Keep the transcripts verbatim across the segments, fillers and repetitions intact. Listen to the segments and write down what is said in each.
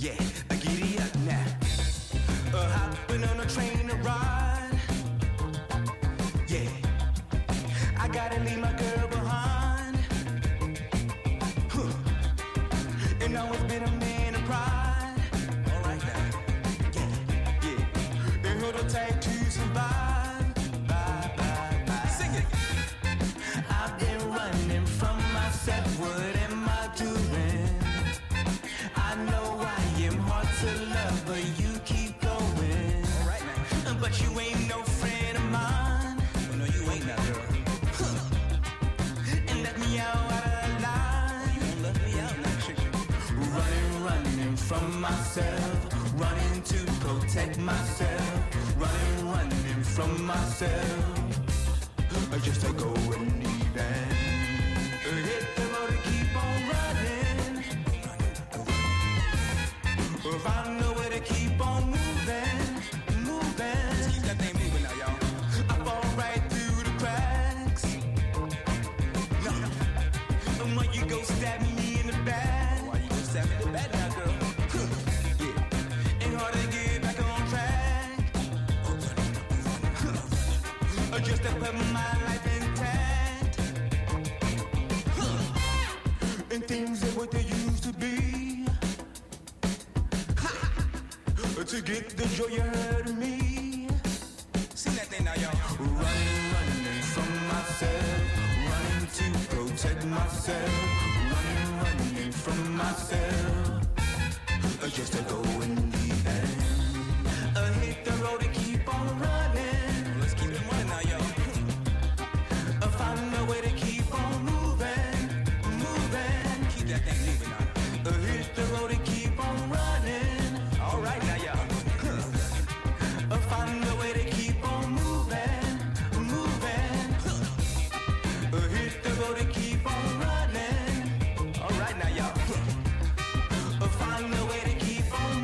Yeah, I giddy up now. Uh, hopping on a train to ride. Yeah, I gotta leave my girl behind. Huh. And always been a man of pride. All right now. Yeah, yeah. And hold on tight to survive. Bye, bye, bye. Sing it. I've been running from myself. What am I doing? I know I am hard to love, but you keep going. All right now. But you ain't no friend of mine. Oh, no, you ain't that girl. Huh. And let me out of line. You won't let me out now, chicken. Running, running from myself. Running to protect myself. Running, running from myself. Just to go and leave and hit the road and keep on running. Find a way to keep on moving, moving. Let's keep that thing moving now, y'all. I fall right through the cracks. No, and why you go stab me in the back? Why you go stab me in the back now, girl? Yeah, ain't hard to get back on track. Just to put my life intact. And things are what they used to be. To get the joy you heard of me. Sing that thing now, y'all. Running, running from myself. Running to protect myself. Running, running from myself. Just to go in the end. Uh, hit the road and keep on running. Let's keep it running now, y'all. Uh, find a way to keep on moving, moving. Keep that thing moving now. Uh, hit the road and keep on running. All right now, y'all. Uh, find a way to keep on moving, moving. Uh, hit the road and keep on running. All right now, y'all. Uh, find a way to keep on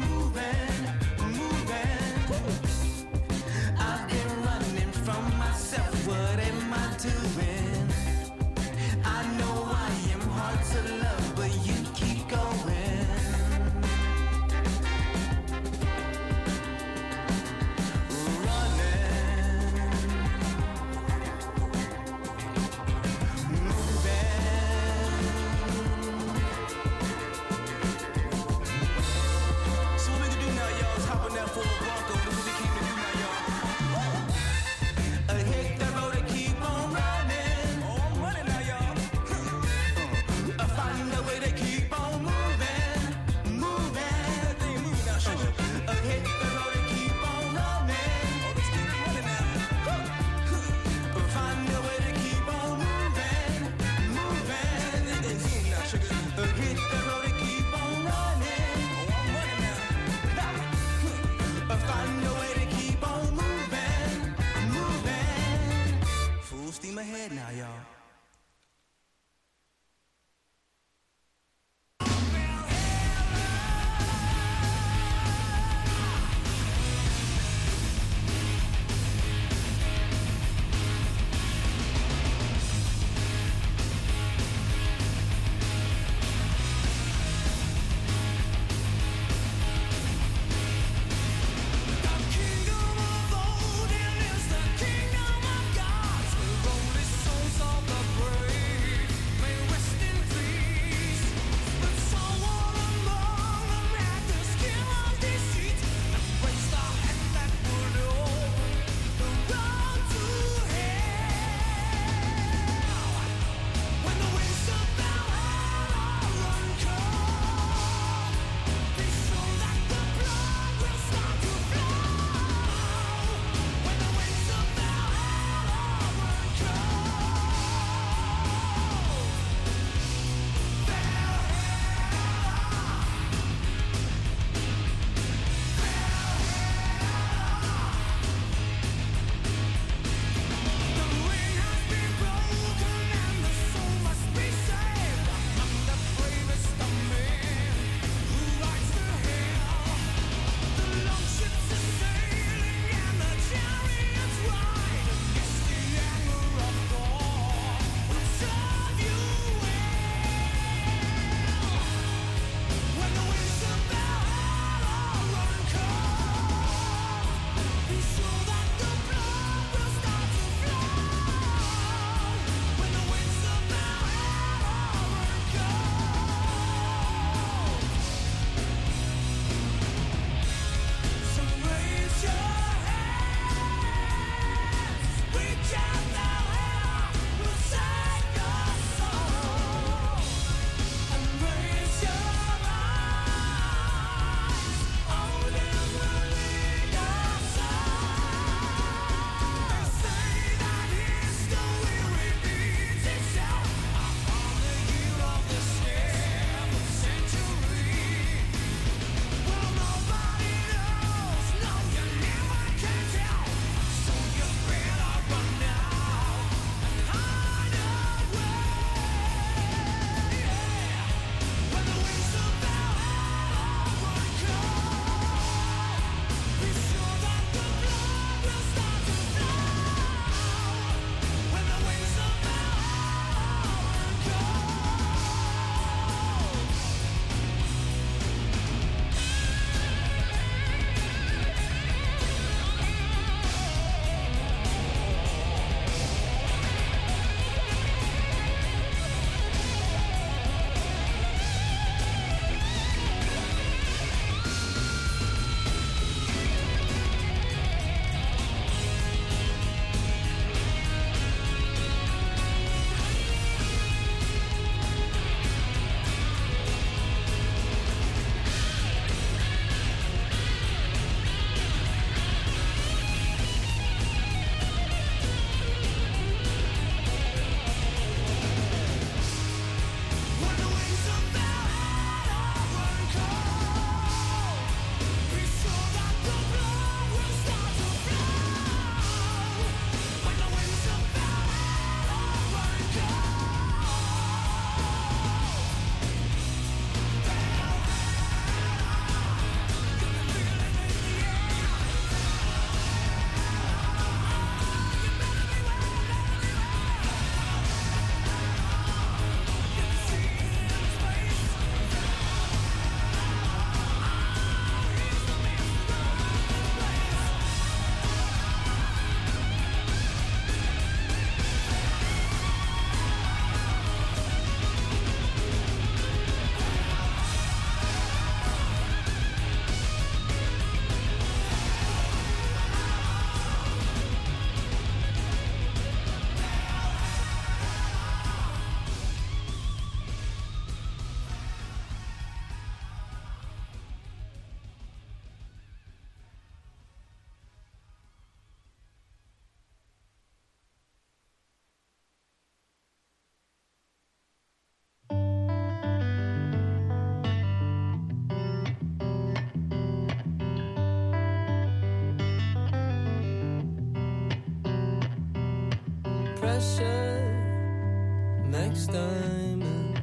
pressure makes diamonds.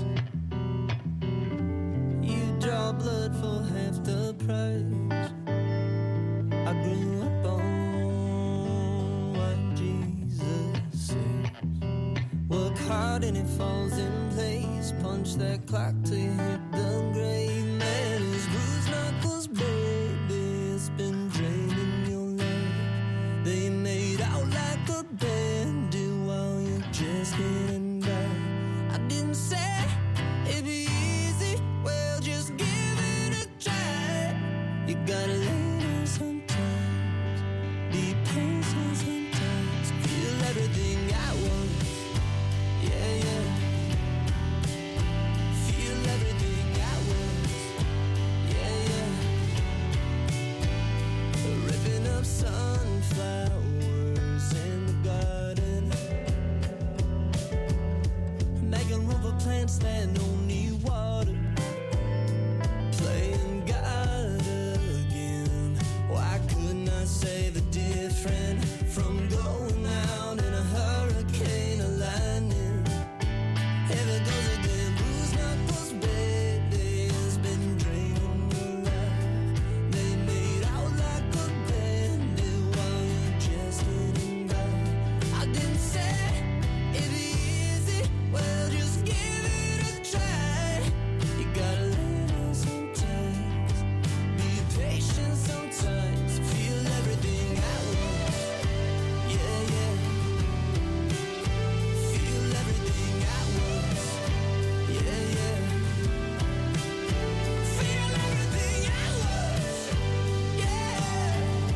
You draw blood for half the price. I grew up on what Jesus says. Work hard and it falls in place. Punch that clock till you hit the grave. Man, his bruised knuckles, baby, it's been draining your life. They made out like a bandit while you're just getting by. I didn't say it'd be easy, well, just give it a try. You gotta lay down sometimes, be patient sometimes, feel everything at once. Yeah, yeah. Feel everything at once. Yeah, yeah. Ripping up sunflowers in the garden, making rubber plants that don't need water, playing God again. Why couldn't I say the different from going out in a hurricane of lightning? Here it goes again, bruised knuckles, baby, it's been draining your life. They made out like a bandit while you're just getting by. I didn't say it'd be easy, well, just give it a try. You gotta lay down sometimes, be patient sometimes, feel everything at once. Yeah, yeah. Feel everything at once. Yeah, yeah. Feel everything at once. Yeah.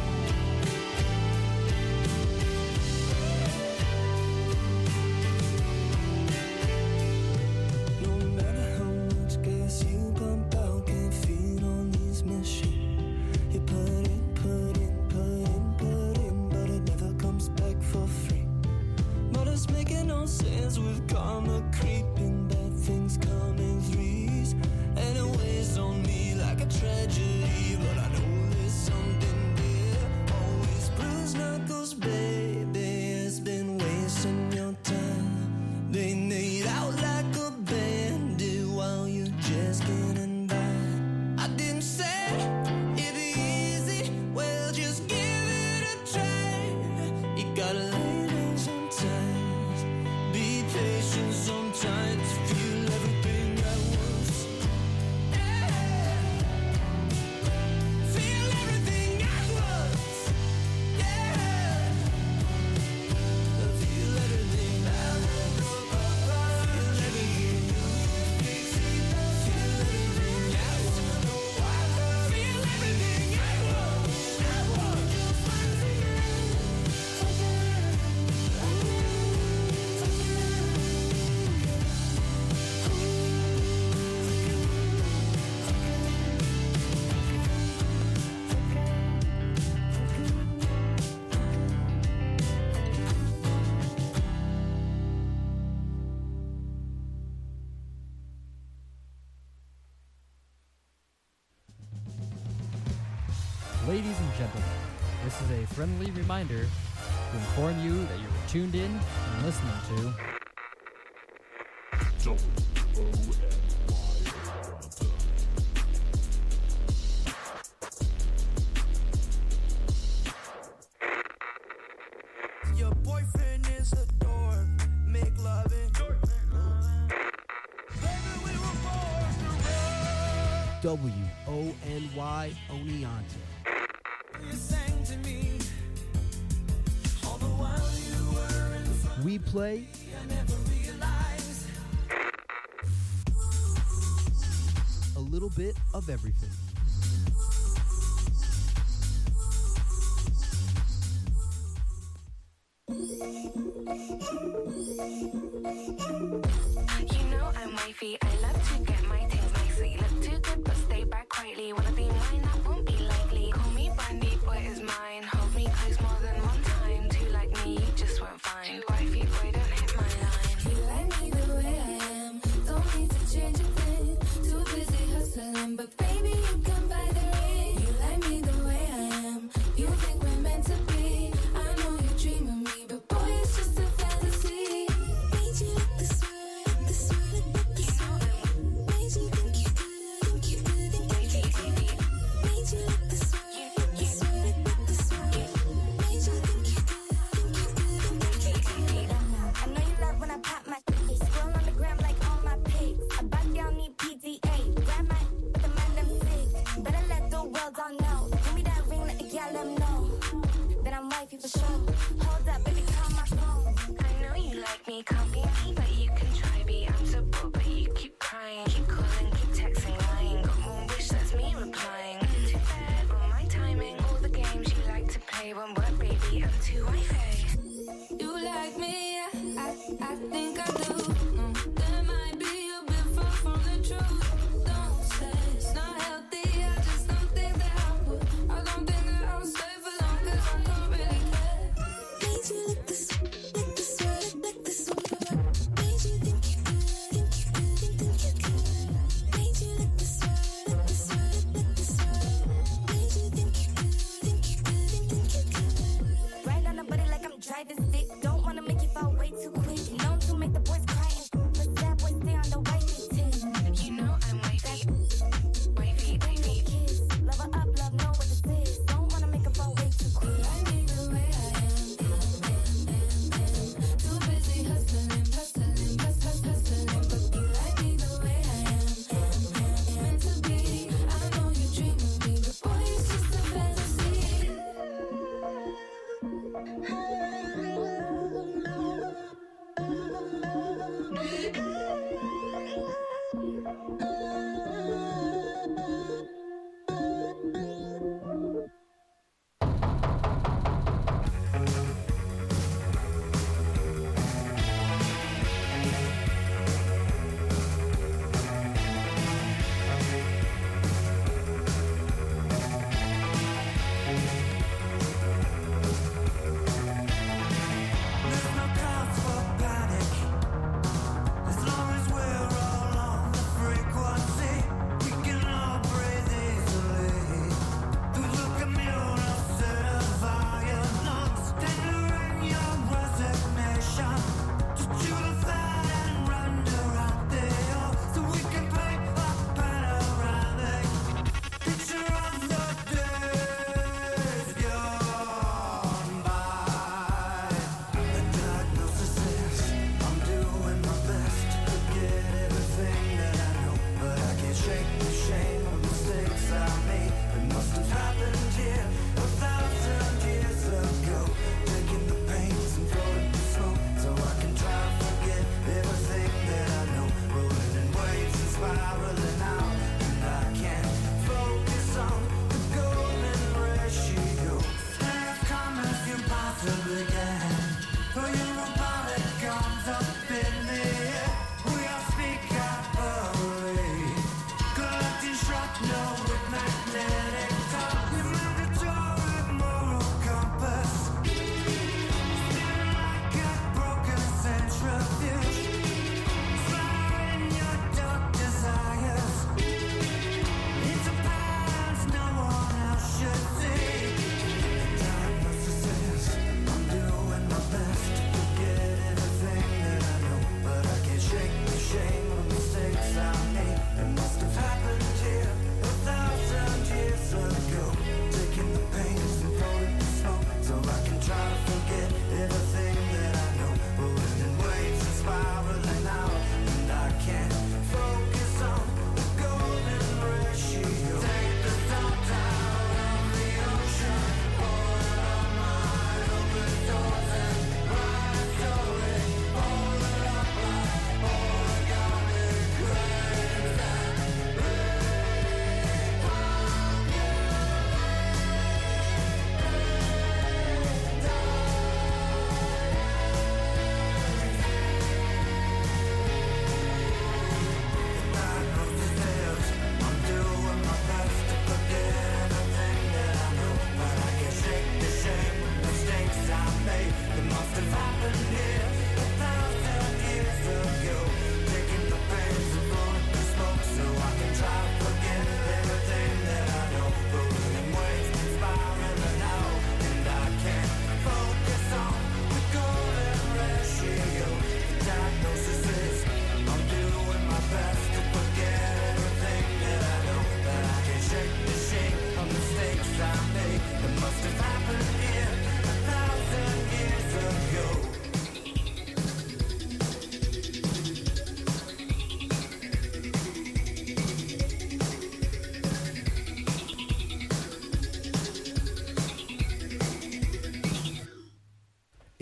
No matter how much gas you pump out, can't feed on these missions. You put in, put in, put in, put in, but it never comes back for free. But it's making no sense with karma creeping, bad things come in threes, and it weighs on me like a tragedy. But I know there's something there, always bruised knuckles, baby, it's been wasting your time. They made out like a bandit while you're just getting by. I didn't say it'd be easy, well, just give it a try. You gotta lay down sometimes, be patient sometimes, feel everything at once. Yeah. Feel everything at once. Yeah. Feel everything at once. Feel everything. Feel everything at once. Feel everything at once. At once. Ladies and gentlemen, this is a friendly reminder to inform you that you are tuned in and listening to Your boyfriend is a dork, make loving. Baby, we were born to run. W O N Y Oneonta. You sang to me all the while you were in front. We play I never realized. a little bit of everything. You know I'm wifey, I love to get my things nicely. Look too good but stay back quietly. Wanna be mine, that won't be likely. Call me Brandy, boy is mine. Hold me close more than one time. Two like me, you just won't find. Wifey, boy, don't hit my line. You like me the way I am, don't need to change a thing. Too busy hustling, but baby, you come by the ring. You hold on now. Give me that ring, let the gal them know. Then I'm wifey for sure. Hold up, baby, call my phone. I know you like me, can't be me, but you can try be. I'm so bored, but you keep crying, keep calling, keep texting, lying. Got one wish, that's me replying. Too bad on my timing. All the games you like to play won't work, baby. I'm too wifey. You like me, yeah, I, I think I do. Mm, that might be a bit far from the truth. Don't say it's not healthy, I just don't think that I would. I don't think that I'll stay for long, cause I don't really care. Need you like this, like this, right, like this.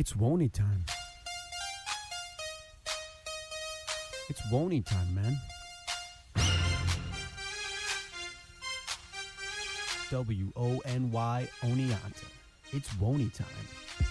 It's Woney time. It's Woney time, man. W O N Y Oneonta. It's Woney time.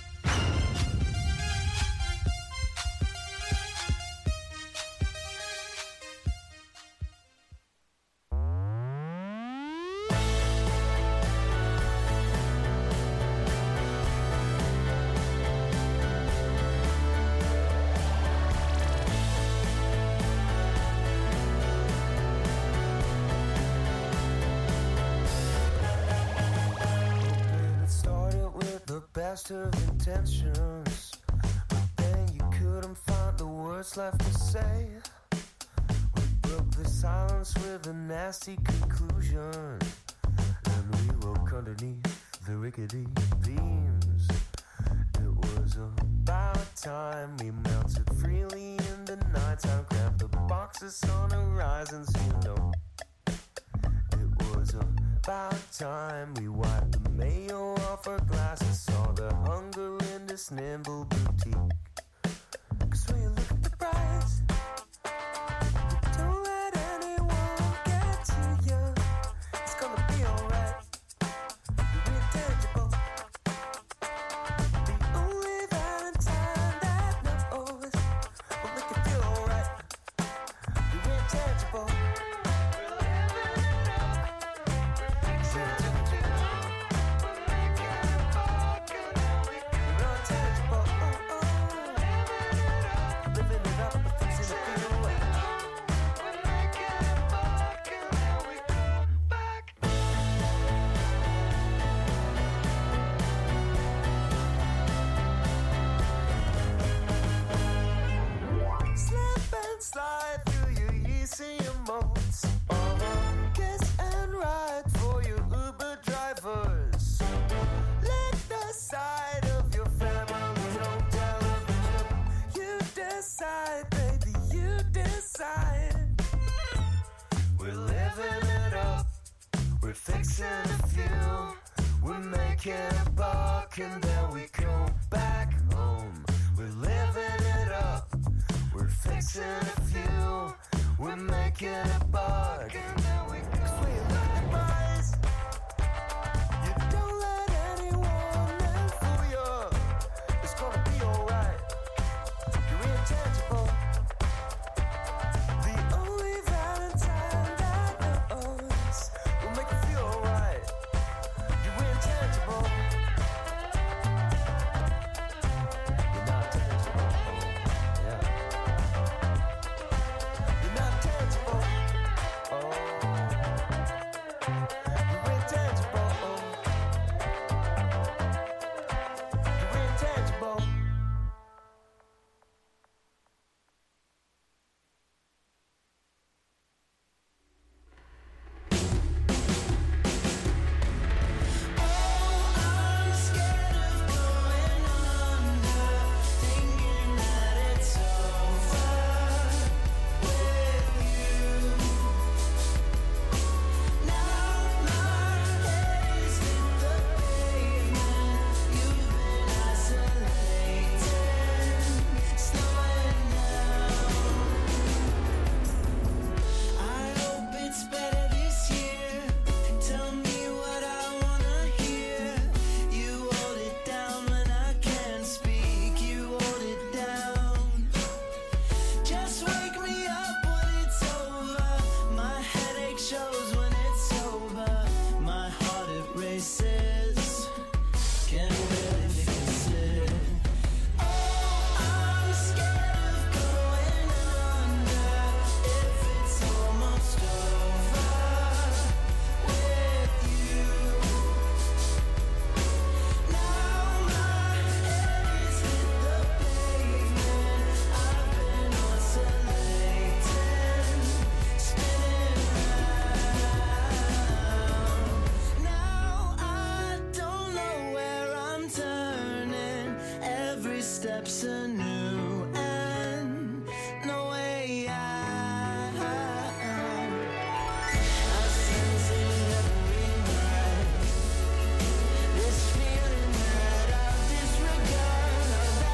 Best of intentions, but then you couldn't find the words left to say. We broke the silence with a nasty conclusion, and we woke underneath the rickety beams. It was about time we melted freely in the nighttime, grabbed the boxes on horizons, you know. It was about time we wiped the mayo off our glasses, saw the hunger in this nimble boutique. Cause when you look at the price, don't let anyone get to you. It's gonna be alright. You're intangible. The only Valentine that knows will make you feel alright. You're intangible. Slide through your easy emotes. Uh-huh. Kiss and ride for your Uber drivers. Let the side of your family on television. You decide, baby, you decide. We're living it up. We're fixing a few. We're making a buck and then we go back home. We're living it up. We're fixing a few, we're making a buck, and then we cause when you look at the price, you don't let anyone else fool you. It's gonna be alright. You're intangible. The only Valentine that knows will make you feel alright. You're intangible. You're not tangible. Yeah. You're not tangible. Oh, you're intangible. You're intangible. I'm scared of going under, thinking that it's over with you. Now my head is hit the pavement. You've been isolated, slowing down. I hope it's better this year. Tell me what I wanna hear. You hold it down when I can't speak. You hold it down. Just wake me up when it's over. My headache shows when it's over. My heart it races. Can't really fix it. Oh, I'm scared of going under. If it's almost over with you. Now my head is hit the pavement. I've been oscillating, spinning round. Now I don't know where I'm turning. Every step's a new end. No way out. I sense it every night. This feeling that I've disregarded,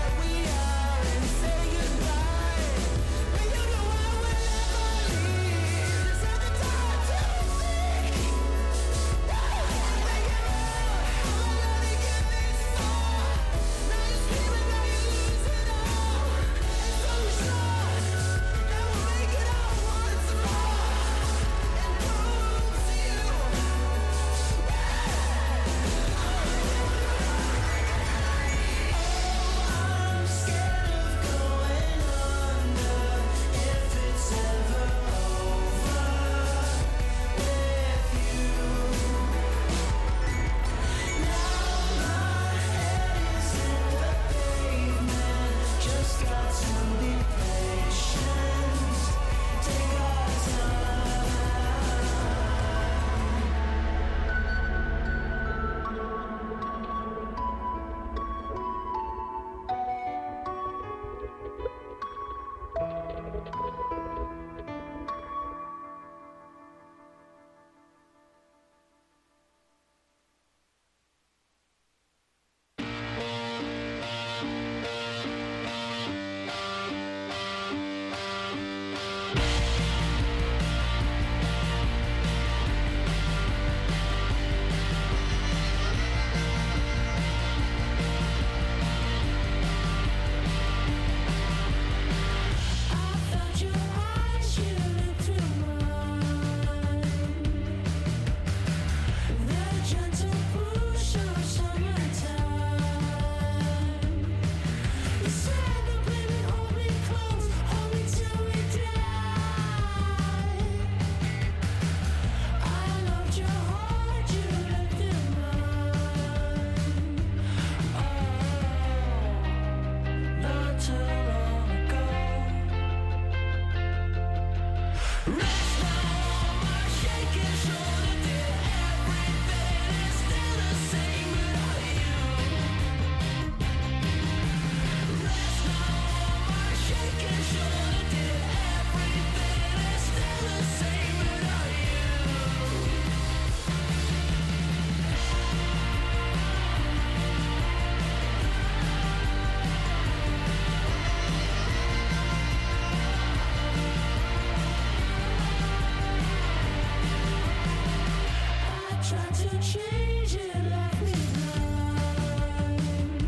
to change it, left me blind.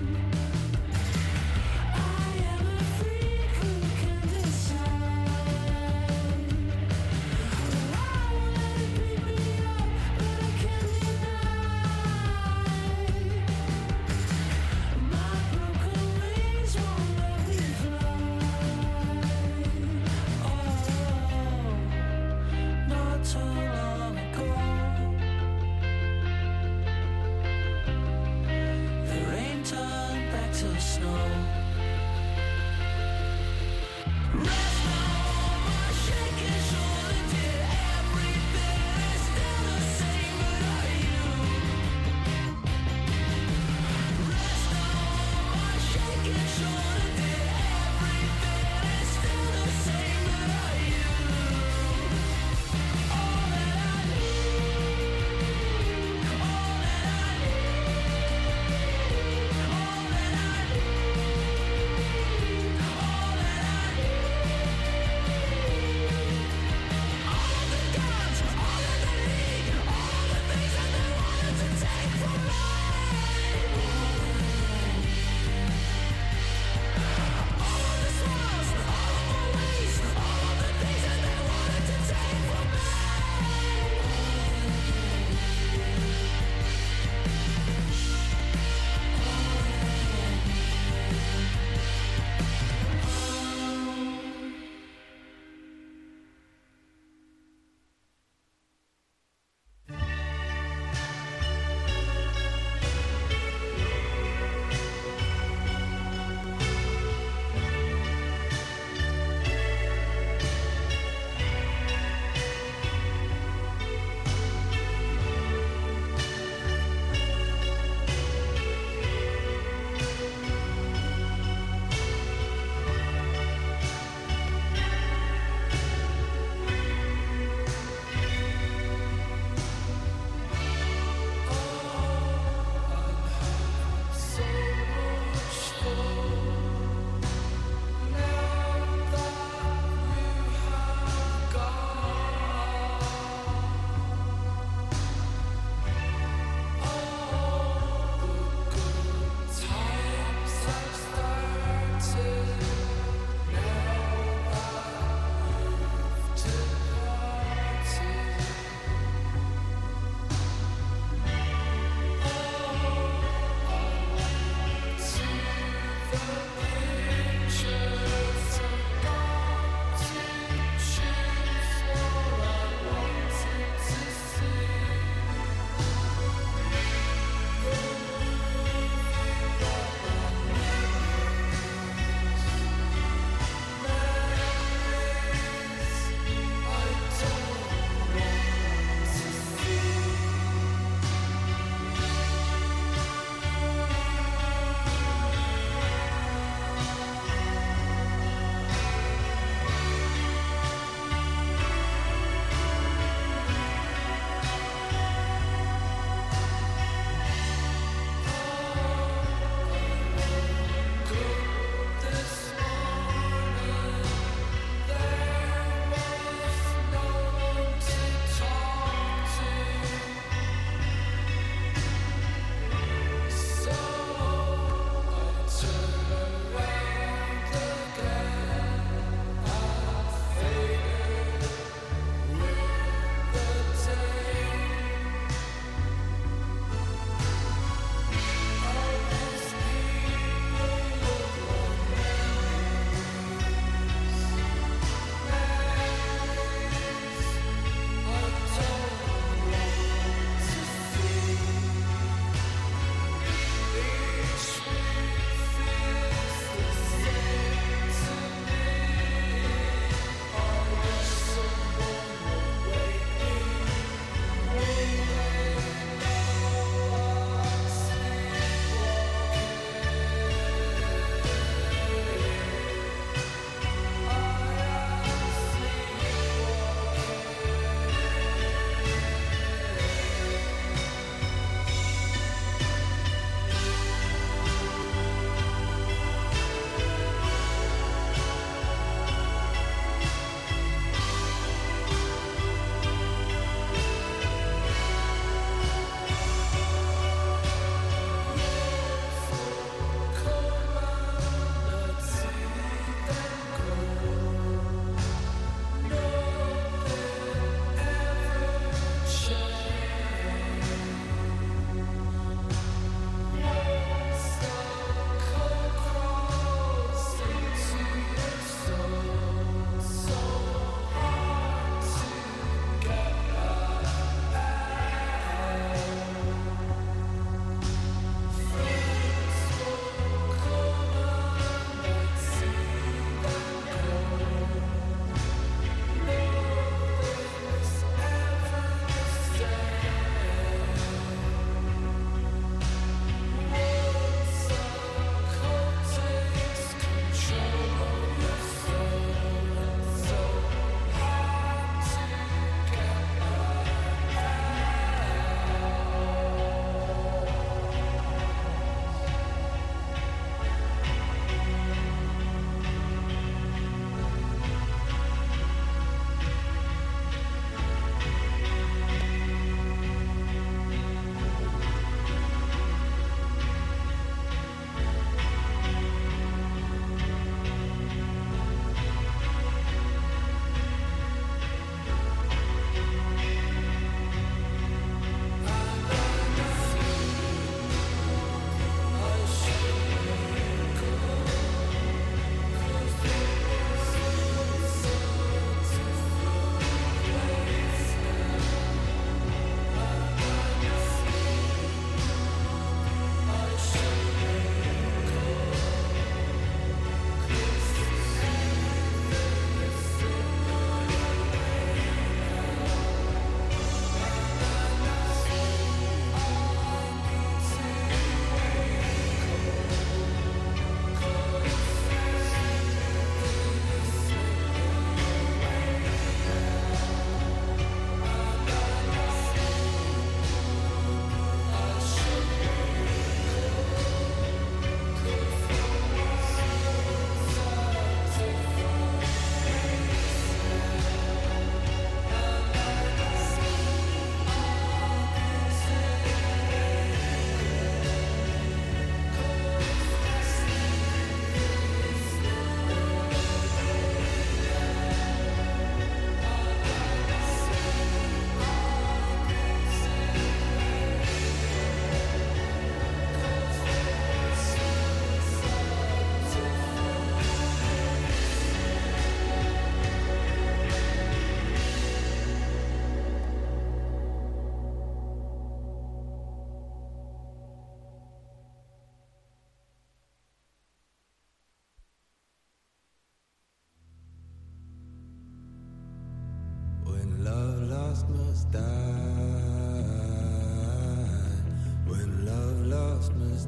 I am a freak who can decide. Oh, I won't let it beat me up, but I can't deny. My broken wings won't let me fly. Oh, not too long ago,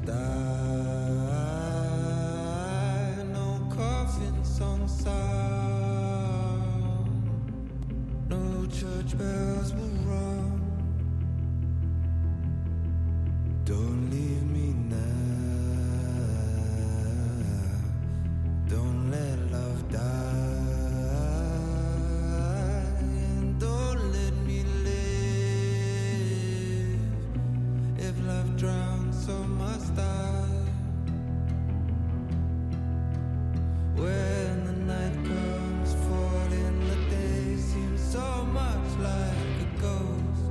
almost died. No coffin song sound, no church bells will rung. Don't leave me now. Don't let love die. And don't let me live. If love drowns, so must I. When the night comes, falling, the day seems so much like a ghost.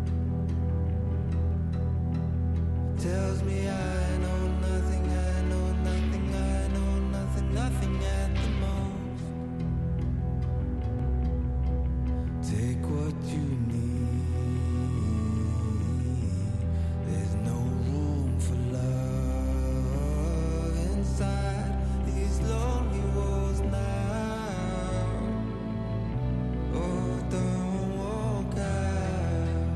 Tells me I know nothing, I know nothing, I know nothing, nothing at the most. Take what you need. There's no room for love inside these lonely walls now. Oh, don't walk out.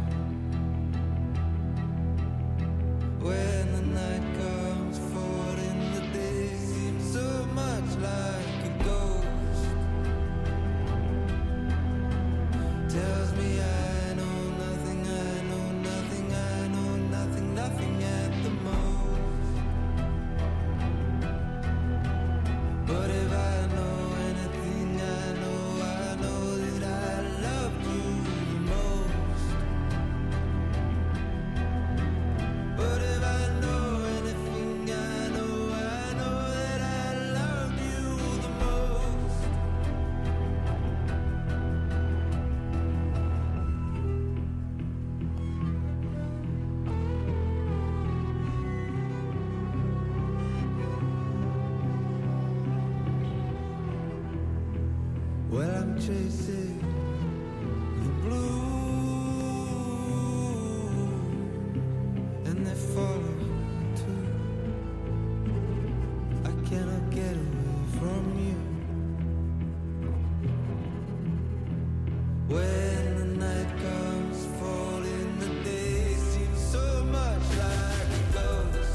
When the night comes, falling, the day seems so much like a ghost. Tells me I know nothing, I know nothing, I know nothing, nothing at the most. But if I know anything, I know, I know that I love you the most. But if I know anything, I know, I know that I love you the most. Well, I'm chasing the blue, and they follow too. I cannot get away from you. When the night comes, falling, the day seems so much like a ghost.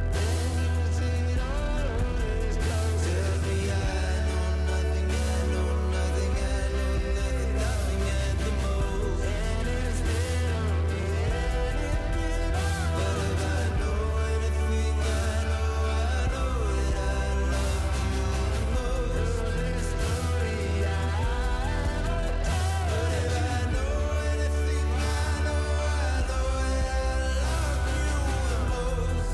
Tells me I know nothing, I know nothing, I know nothing, nothing at the most. But if I know anything, I know, I know that I love you the most. But if I know anything, I know, I know that I love you the most.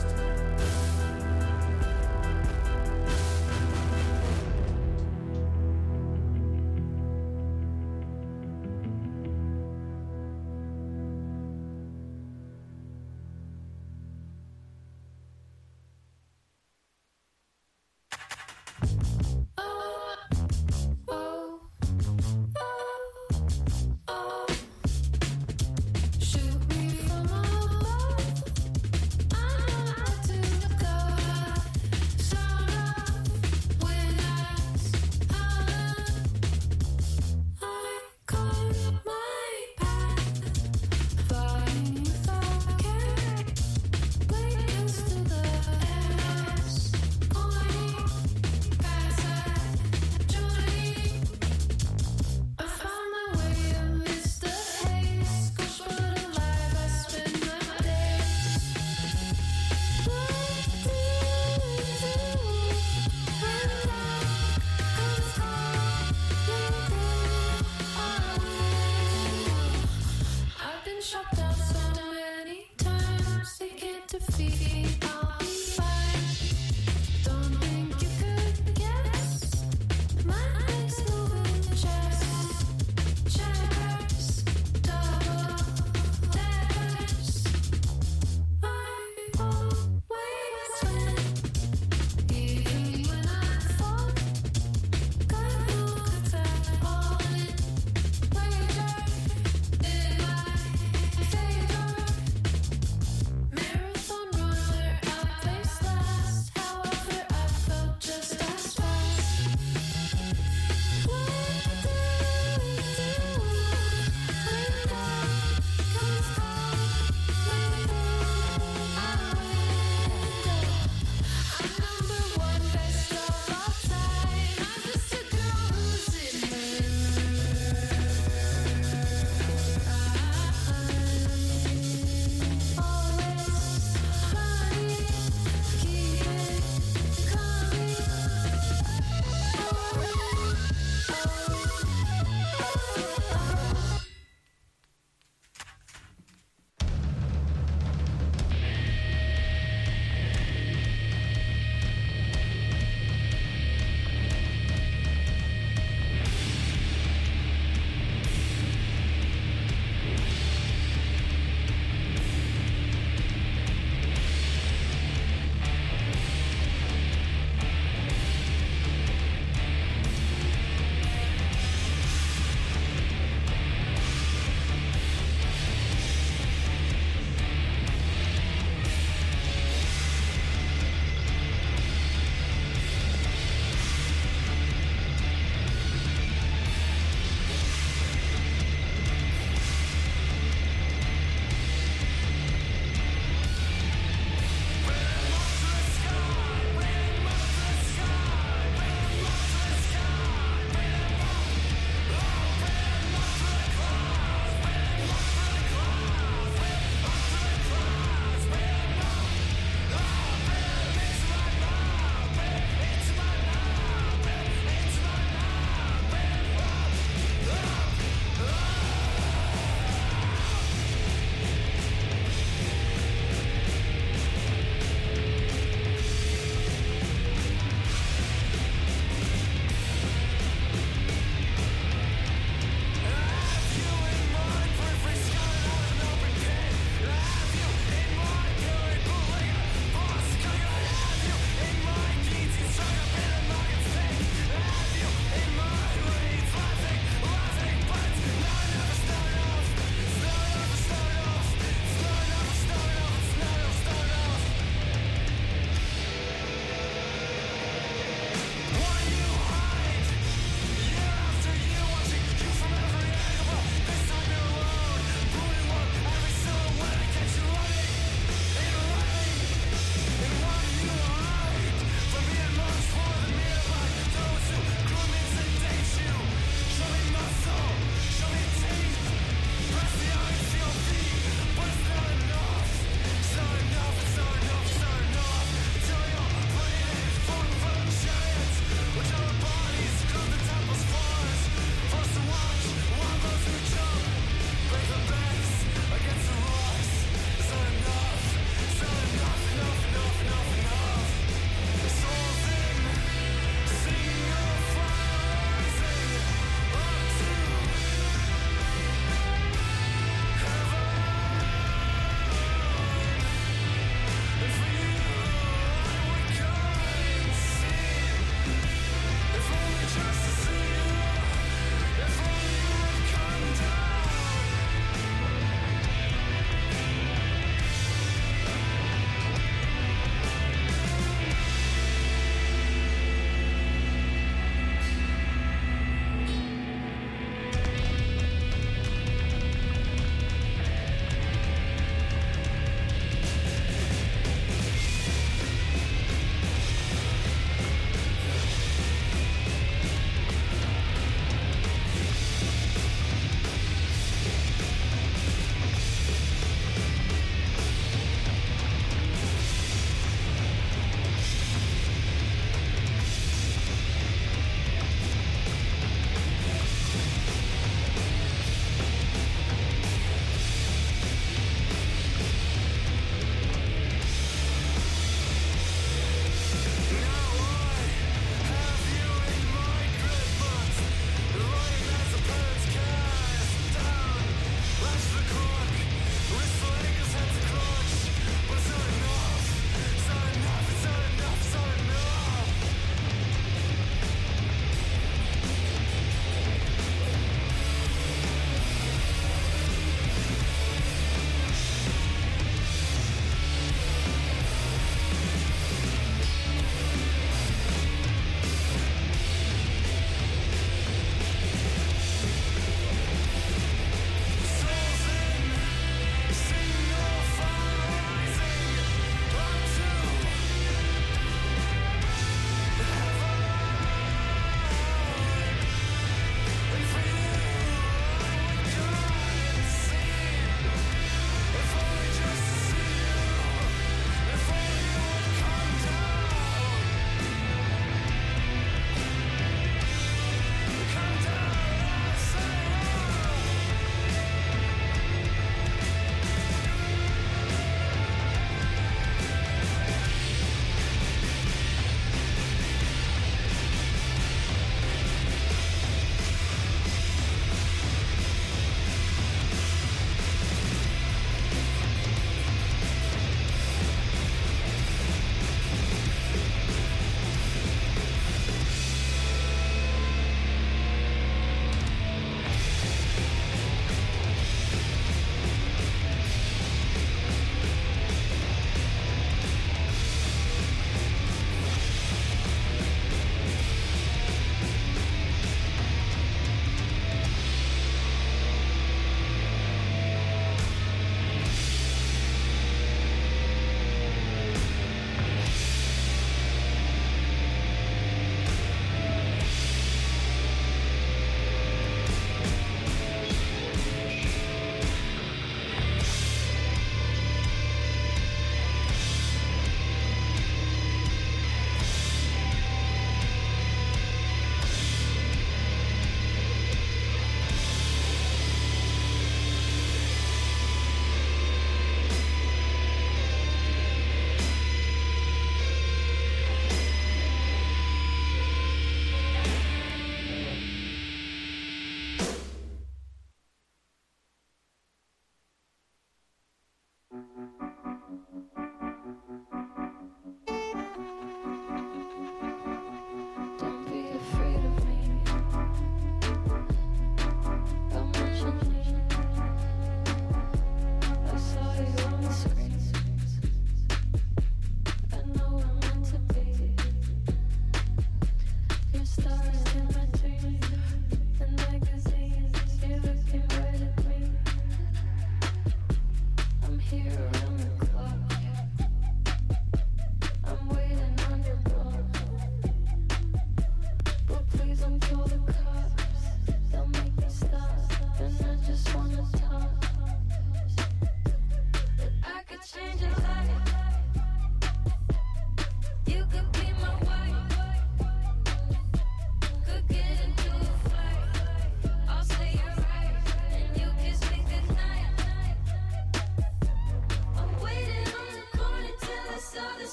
Shoot me from above. I know how to go. Sound off when I holler. I caught my path, flying without care. Blankets to the airs, going past that journey. I found my way amidst the haze. Gosh, what a life I spend my days. What do you do when love comes calling through? I've been shot down so many times, they can't defeat. I'll be fine. Don't think you could guess. My legs moving chest, checkers, double daggers. I always win, even when I fall. Got no attack, all in wager in my favor. Marathon run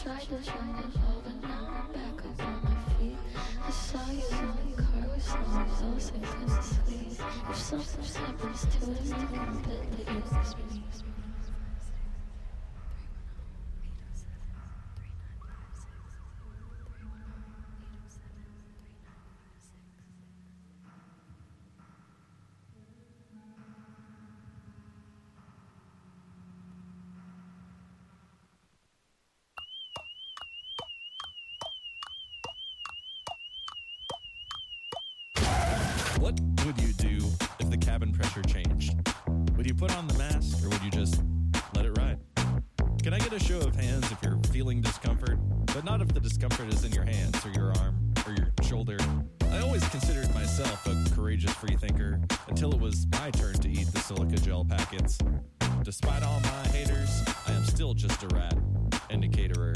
tried to find it all, but now I'm back up on my feet. I saw you in the car with someone who's all six months asleep. If something happens to us, tell me that that you miss me. What would you do if the cabin pressure changed? Would you put on the mask or would you just let it ride? Can I get a show of hands if you're feeling discomfort, but not if the discomfort is in your hands or your arm or your shoulder? I always considered myself a courageous freethinker until it was my turn to eat the silica gel packets. Despite all my haters, I am still just a rat and a caterer.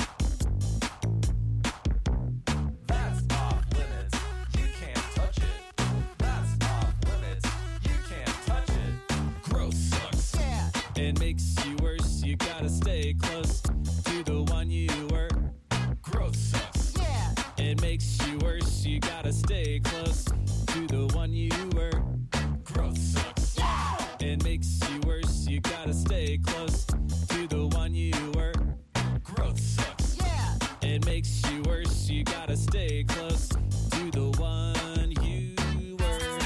That's off limits. You can't touch it. That's off limits. You can't touch it. Growth sucks. Yeah. It makes you worse. You gotta stay close to the one you were. Growth sucks. Yeah. It makes you worse. You gotta stay close to the one you were. Growth sucks. Yeah. It makes you worse. You gotta stay close to the one you were. Growth sucks. Yeah. It makes you worse. You gotta stay close to the one you were.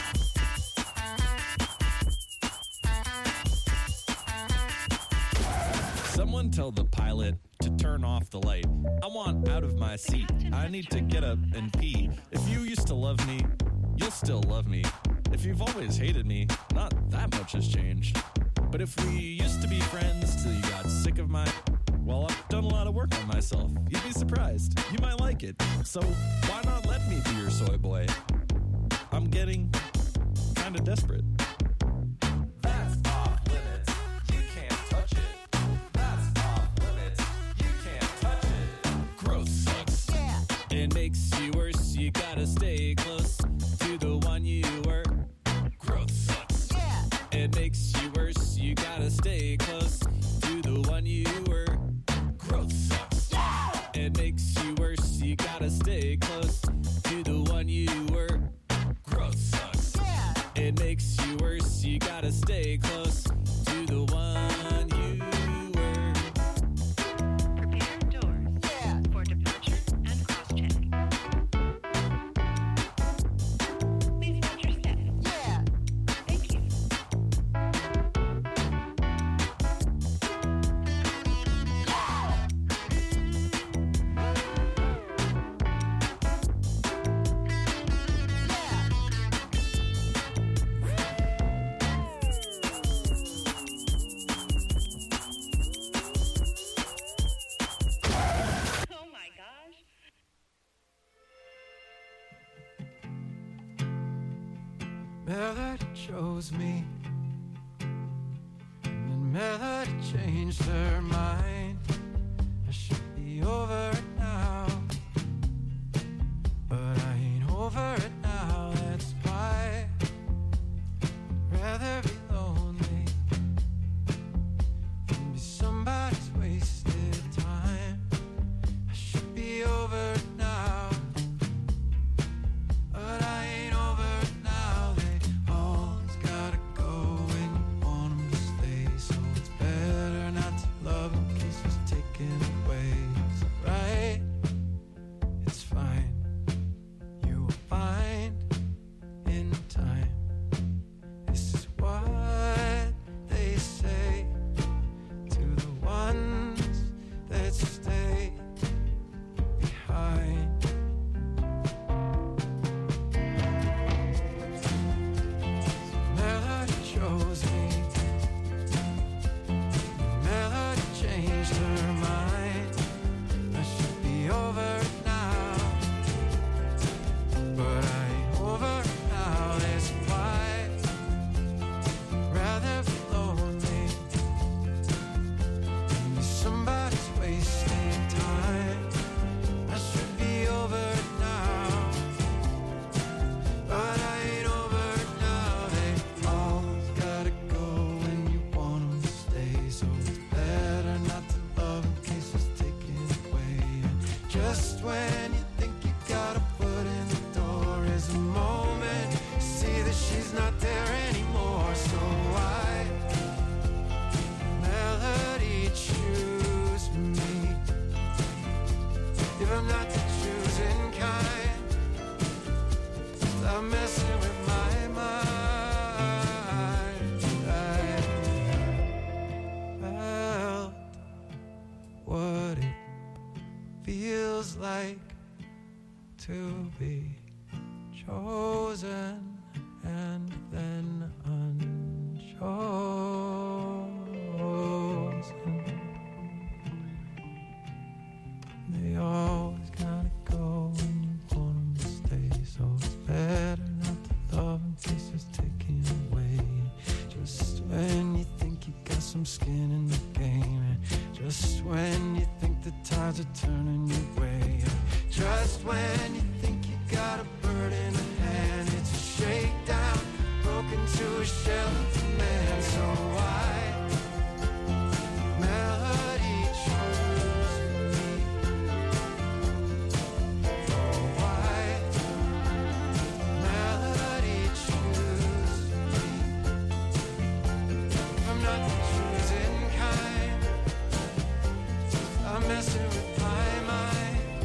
Someone tell the pilot to turn off the light. I want out of my seat. I need to get up and pee. If you used to love me, you'll still love me. If you've always hated me, not that much has changed. But if we used to be friends till you got sick of my... Well, I've done a lot of work on myself. You'd be surprised. You might like it. So why not let me be your soy boy? I'm getting kind of desperate. That's off limits. You can't touch it. That's off limits. You can't touch it. Growth sucks. Yeah. It makes you worse. You gotta stay close to the one you were. Growth sucks. Yeah. It makes you worse. You gotta stay close to the one you were. Growth sucks. Yeah. It makes you worse. You gotta stay close to the one you were. Growth sucks. Yeah. It makes you worse. You gotta stay close to the one you were. Prepare doors Yeah. for departure and cross-check. Please watch your step. Yeah. Thank you. Oh my gosh. Melody chose me, and then Melody changed her mind. I should be over it now, but I ain't over it now. That's why I'd rather be lonely than be somebody's wasted time. I should be over it now, but I ain't over it now. They always gotta go when you want 'em to stay, so it's better not to love 'em in case like to be chosen and then unchosen. They always gotta go when you want them to stay, so it's better not to love in case it's taken away. Just when you think you got some skin in the game, and just when you think the tides are turning your way, just when you think you got a bird in hand, it's a shakedown, broken to a shell of a man. So why melody choose me? Oh, why melody choose me? I'm not the chosen kind. I'm messing with my mind.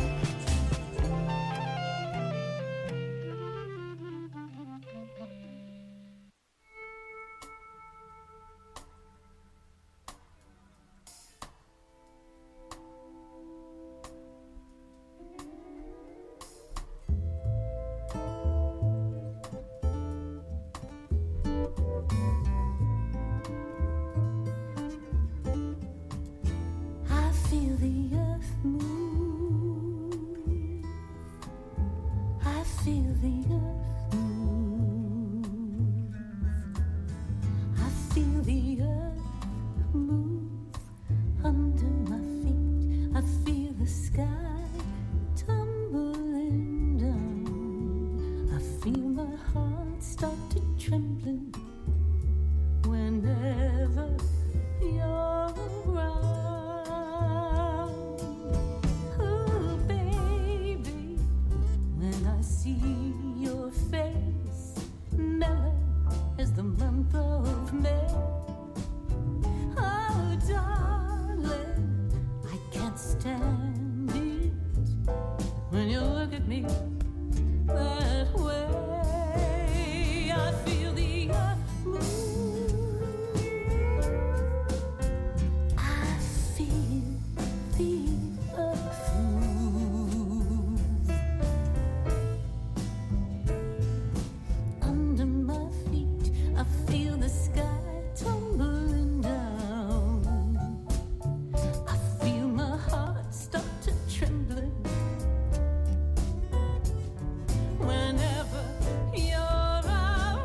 I feel the earth move. I feel the earth move. I feel the earth move under my feet. I feel the sky tumbling down. I feel my heart start to trembling whenever you're around. Oh, baby, when I see your face, mellow as the month of May. Oh, darling, I can't stand it when you look at me that way. I feel the earth move. I feel the earth move under my feet. I feel the sky tumbling down. I feel my heart start to trembling whenever you're around.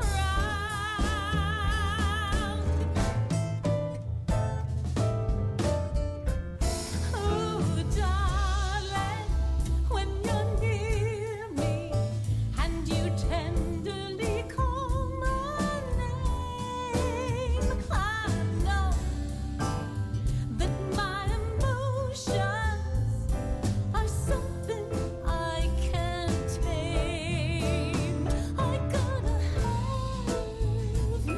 Oh, darling, when you're near me and you tenderly call my name, I know that my emotions are something I can't tame. I gotta have you.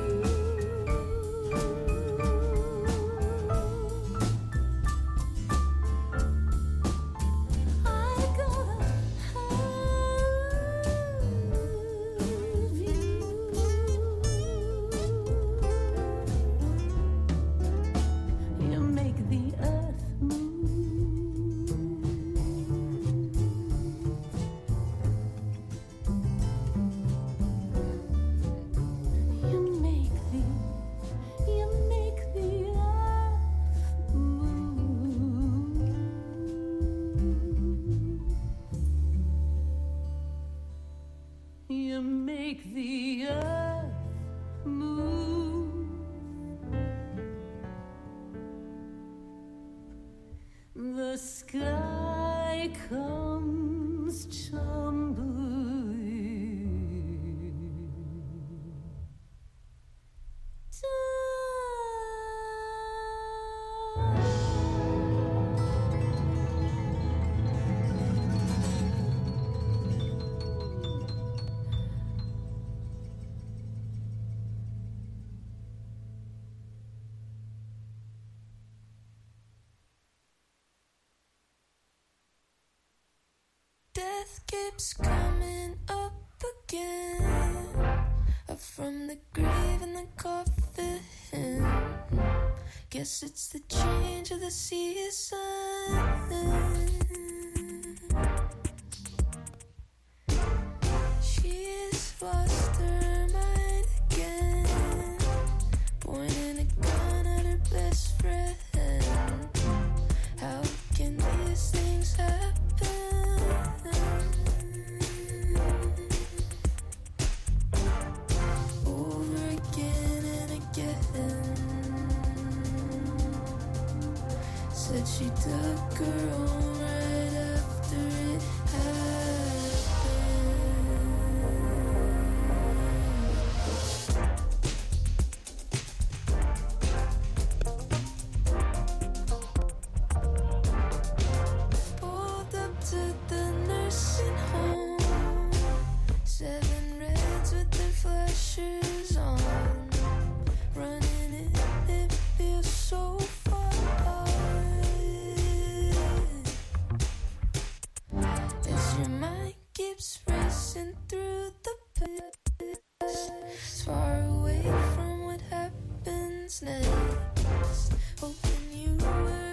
I gotta have you. You make the earth move. You make the, you make the earth move. You make the earth move. The sky comes tumbling Death keeps coming up again, up from the grave and the coffin. Guess it's the change of the season. best friend. How can these things happen? Over again and again. Said she took her own right after it happened. Pulled up to the nursing home. Seven reds with their flashers on. Running it, it feels so far. As your mind keeps racing through the past, as far away from what happens next. Hoping you were